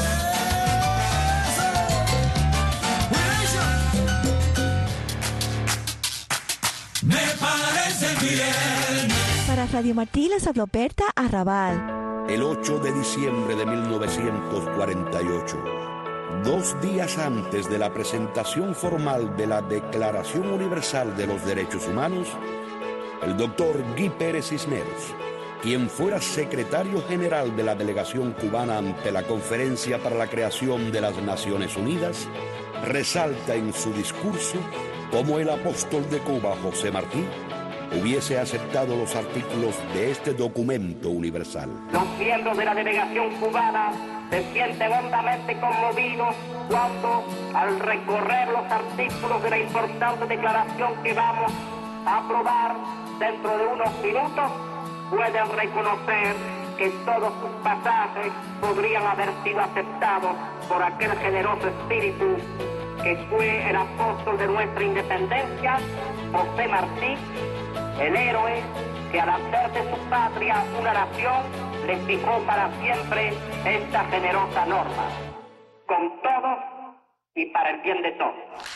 Me parece bien. Para Radio Martí les habló Berta Arrabal. El 8 de diciembre de 1948, 2 días antes de la presentación formal de la Declaración Universal de los Derechos Humanos, el doctor Guy Pérez Cisneros, quien fuera secretario general de la delegación cubana ante la Conferencia para la Creación de las Naciones Unidas, resalta en su discurso cómo el apóstol de Cuba, José Martí, hubiese aceptado los artículos de este documento universal. Los miembros de la delegación cubana se sienten hondamente conmovidos cuando, al recorrer los artículos de la importante declaración que vamos a aprobar dentro de unos minutos, pueden reconocer que todos sus pasajes podrían haber sido aceptados por aquel generoso espíritu que fue el apóstol de nuestra independencia, José Martí, el héroe que al hacer de su patria una nación le fijó para siempre esta generosa norma, con todos y para el bien de todos.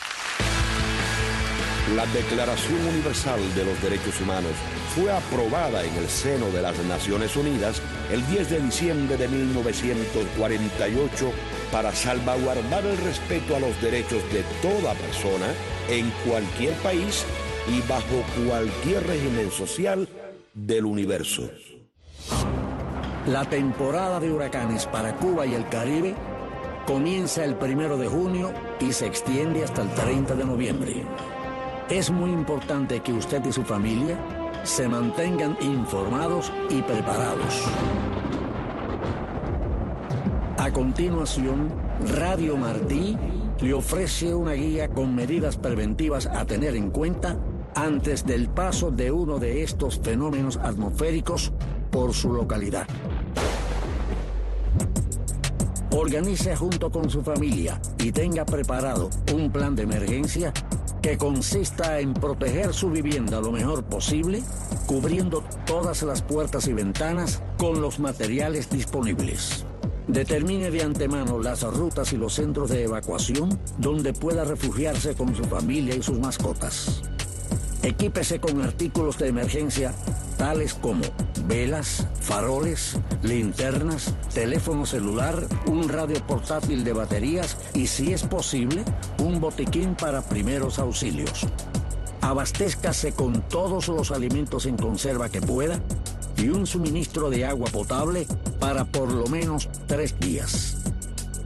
La Declaración Universal de los Derechos Humanos fue aprobada en el seno de las Naciones Unidas el 10 de diciembre de 1948 para salvaguardar el respeto a los derechos de toda persona en cualquier país y bajo cualquier régimen social del universo. La temporada de huracanes para Cuba y el Caribe comienza el 1 de junio y se extiende hasta el 30 de noviembre. Es muy importante que usted y su familia se mantengan informados y preparados. A continuación, Radio Martí le ofrece una guía con medidas preventivas a tener en cuenta antes del paso de uno de estos fenómenos atmosféricos por su localidad. Organice junto con su familia y tenga preparado un plan de emergencia que consista en proteger su vivienda lo mejor posible, cubriendo todas las puertas y ventanas con los materiales disponibles. Determine de antemano las rutas y los centros de evacuación donde pueda refugiarse con su familia y sus mascotas. Equípese con artículos de emergencia tales como velas, faroles, linternas, teléfono celular, un radio portátil de baterías y, si es posible, un botiquín para primeros auxilios. Abastézcase con todos los alimentos en conserva que pueda y un suministro de agua potable para por lo menos 3 días.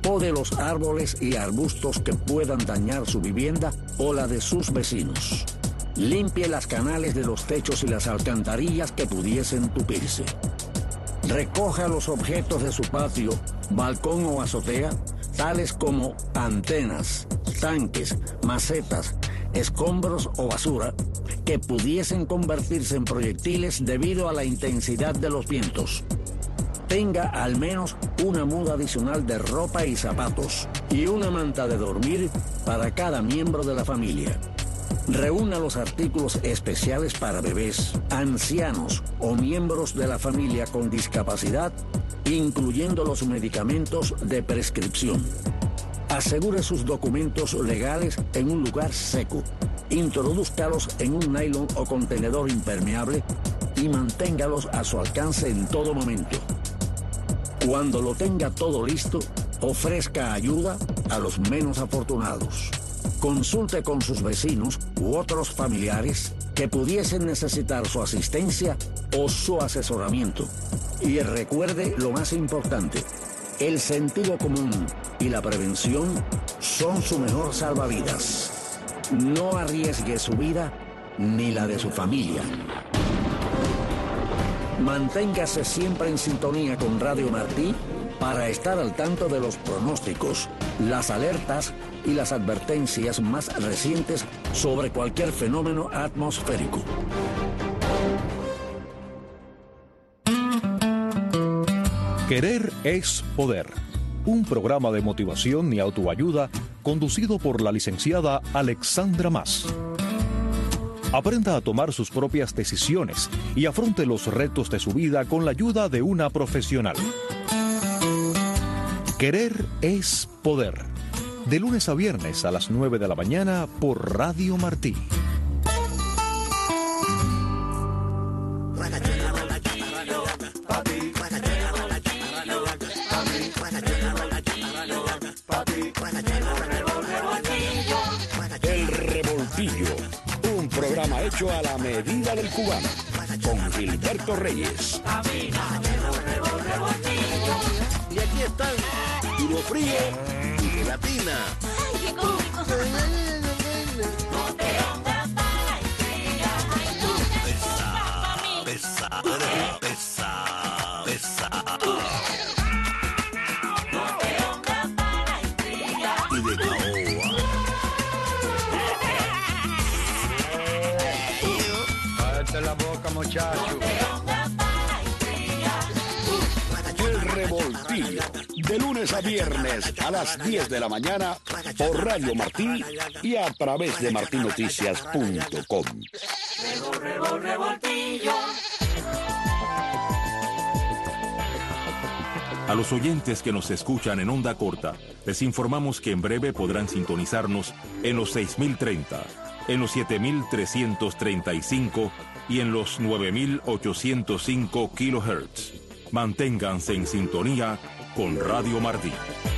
Pode los árboles y arbustos que puedan dañar su vivienda o la de sus vecinos. Limpie las canales de los techos y las alcantarillas que pudiesen tupirse. Recoja los objetos de su patio, balcón o azotea, tales como antenas, tanques, macetas, escombros o basura, que pudiesen convertirse en proyectiles debido a la intensidad de los vientos. Tenga al menos una muda adicional de ropa y zapatos y una manta de dormir para cada miembro de la familia. Reúna los artículos especiales para bebés, ancianos o miembros de la familia con discapacidad, incluyendo los medicamentos de prescripción. Asegure sus documentos legales en un lugar seco. Introdúzcalos en un nylon o contenedor impermeable y manténgalos a su alcance en todo momento. Cuando lo tenga todo listo, ofrezca ayuda a los menos afortunados. Consulte con sus vecinos u otros familiares que pudiesen necesitar su asistencia o su asesoramiento. Y recuerde lo más importante, el sentido común y la prevención son su mejor salvavidas. No arriesgue su vida ni la de su familia. Manténgase siempre en sintonía con Radio Martí para estar al tanto de los pronósticos, las alertas y las advertencias más recientes sobre cualquier fenómeno atmosférico. Querer es poder. Un programa de motivación y autoayuda conducido por la licenciada Alexandra Mas. Aprenda a tomar sus propias decisiones y afronte los retos de su vida con la ayuda de una profesional. Querer es poder. De lunes a viernes a las 9 de la mañana por Radio Martí. El Revoltillo, un programa hecho a la medida del cubano, con Gilberto Reyes. Y aquí están Duro Frío y Gelatina. ¡Ay, qué cómico! No te ondas para la estrella. Ay, no te Pesa, pesa, pesa. No te ondas para la estrella. Y de caoba. Cállate la boca, muchacho. El Revoltillo, de lunes a viernes a las 10 de la mañana por Radio Martí y a través de martinoticias.com. Revoltillo. A los oyentes que nos escuchan en onda corta, les informamos que en breve podrán sintonizarnos en los 6030, en los 7335 y en los 9805 kHz. Manténganse en sintonía con Radio Martí.